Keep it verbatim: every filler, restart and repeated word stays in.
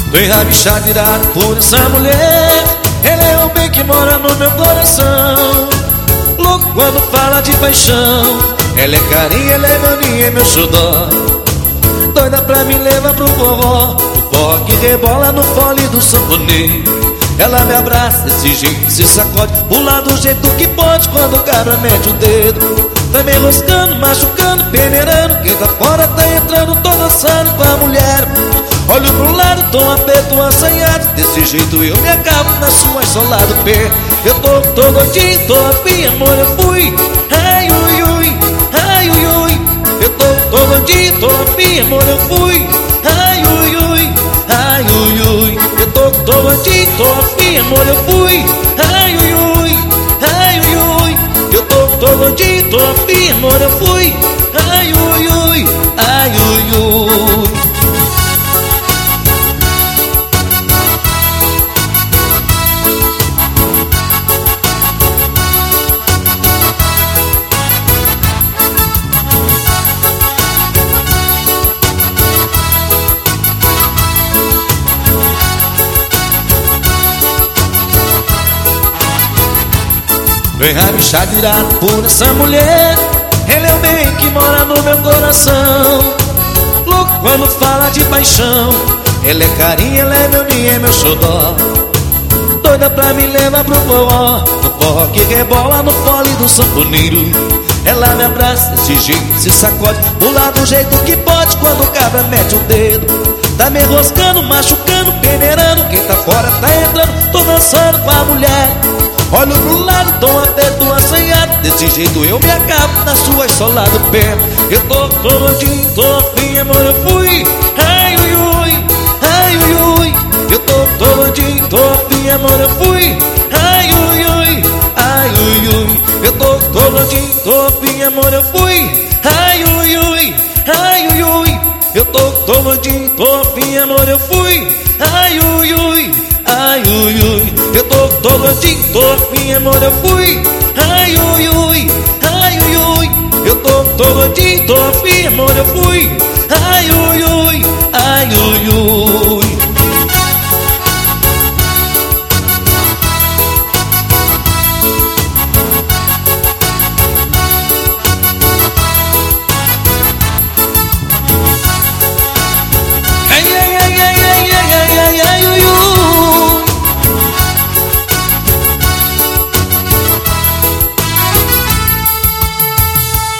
Tô enrabixado, irado por essa mulher. Ela é o bem que mora no meu coração. Louco quando fala de paixão. Ela é carinha, ela é meu ninho, é meu xodó. Doida pra me levar pro forró, o forró que rebola no fole do sanfoneiro. Ela me abraça desse jeito, se sacode, pula do jeito que pode quando o cara mete o dedo. Tá me enroscando, machucando, peneirando. Quem tá fora tá entrando, tô dançando com a mulher. Olho pro lado, tô um aperto assanhado. Desse jeito eu me acabo na sua sola do pé. Eu tô, tô doidinho, tô afim, amor, eu fui. Ai, ui, ui, ai, ui, ui. Eu tô, tô doidinho, tô afim, amor, eu fui. Ai, ui, ui, ai, ui, ui. Eu tô, tô doidinho, tô afim, amor, eu fui. Ai, ui, ui, ai, ui, ui. Eu tô, tô doidinho, tô afim, amor, eu fui. Ai, ui, ui, ai, ui, ui. Tô enrabixado, irado por essa mulher. Ela é o bem que mora no meu coração. Louco quando fala de paixão. Ela é carinha, ela é meu ninho, é meu xodó. Doida pra me levar pro forró, no forró que rebola no fole do sanfoneiro. Ela me abraça desse jeito, se sacode, pula do jeito que pode quando o cabra mete o dedo. Tá me enroscando, machucando, peneirando. Quem tá fora tá entrando, tô dançando com a mulher. Olho pro lado, tô um aperto assanhado. Desse jeito eu me acabo na sua sola do pé. Eu tô todinho, tô afim, amor, eu fui. Ai, ui, ui, ai, ui, ui. Eu tô todinho, tô afim, amor, eu fui. Ai, ui, ui, ai, ui, ui. Eu tô todinho, tô afim, amor, eu fui. Ai, ui, ui, ai, ui, ui. Eu tô todinho, tô afim, amor, eu fui. Ai, ui, ui, ai, ui, ui. Eu tô todinho, tô afim, amor, eu fui. Ai, ui, ui, ai, ui, ui. Eu tô todinho, tô afim, amor, eu fui. Ai, ui, ui, ai, ui, ui.